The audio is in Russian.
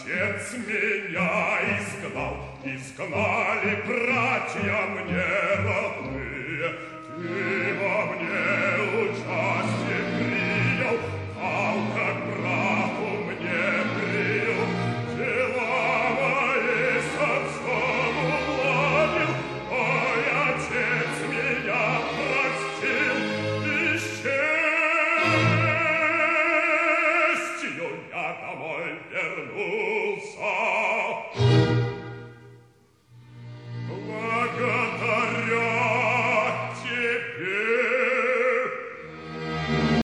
Отец меня изгнал, изгнали братья мне родные. Ты во мне участие принял, дал как брату мне принял. Дела мои с отцом уладил, мой отец меня простил. И с честью я домой вернусь.